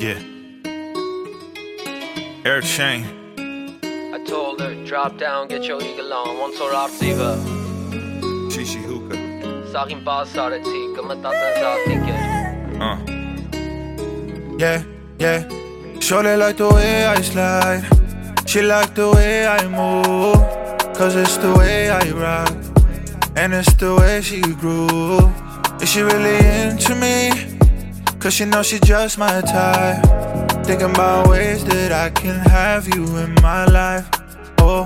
Yeah. Air chain. I told her, drop down, get your eagle on, ոնց որ արծիվը Shishi hookah. Սաղին պաս արեցի, կմտածեն զատիկ էր Yeah. Shorty like the way I slide. She like the way I move. Cause it's the way I rock. And it's the way she grew. Is she really into me? Cause she knows she just my type. Thinking about ways that I can have you in my life. Oh,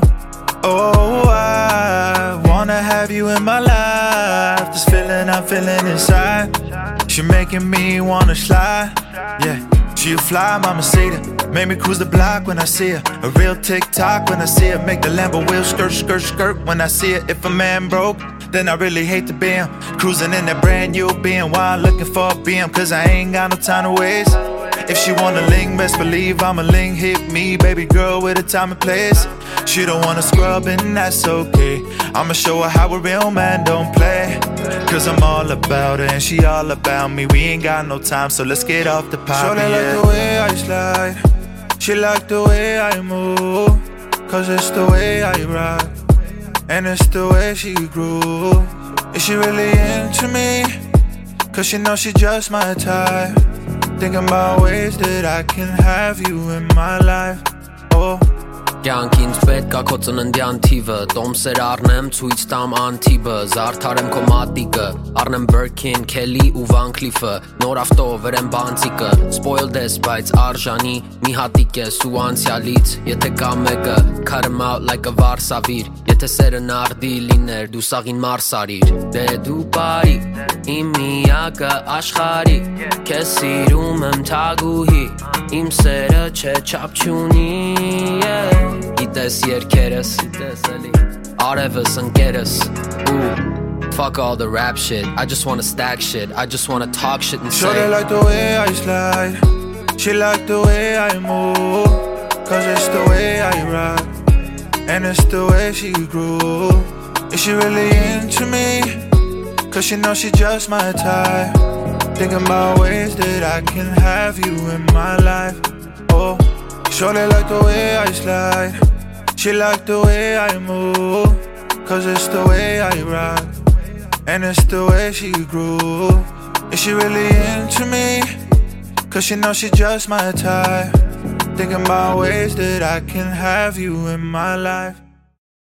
I wanna have you in my life. This feeling I'm feeling inside, she making me wanna slide. Yeah, she a fly mamacita. Make me cruise the block when I see her. A real TikTok when I see her. Make the Lambo wheel skirt when I see it. If a man broke, then I really hate to be him. Cruising in that brand new BM, looking for a BM, cause I ain't got no time to waste. If she wanna link, best believe I'ma link. Hit me, baby girl, with a time and place. She don't wanna scrub and that's okay. I'ma show her how a real man don't play. Cause I'm all about her and she all about me. We ain't got no time, so let's get off the pop. Shorty like the way I slide. She like the way I move. Cause it's the way I rock. And it's the way she grew. Is she really into me? Cause she knows she just my type. Thinking about ways that I can have you in my life. Oh. Կյանք ինձ պետք ա քո ծննդյան թիվը Տոմսեր առնեմ, ցույց տամ անթիբը Զարդարեմ քո մատիկը Առնեմ Birkin, Kelly ու Van Cleef-ը Նոր ավտո, վերեմ բանցիկը Spoiled ես, բայց արժանի Մի հատիկ ես ու անցյալից Եթե կա մեկը, cut him out like a վարսավիր Եթե սերը նարդի լիներ, դու սաղին մարսարիր Դե դու պարի, իմ միակը աշխարի Քեզ սիրում եմ թագուհի Իմ սերը չէ չափ չունի Գիտես երկերս, արևս ընկերս Fuck all the rap shit, I just wanna stack shit I just wanna talk shit and say Shorty like the way I slide. She like the way I move. Cause it's the way I rock. And it's the way she grew. Is she really into me? Cause she knows she just my type. Thinking about ways that I can have you in my life. Oh, shorty like the way I slide. She like the way I move. Cause it's the way I rock. And it's the way she grew. Is she really into me? Cause she knows she just my type. Thinking about ways that I can have you in my life.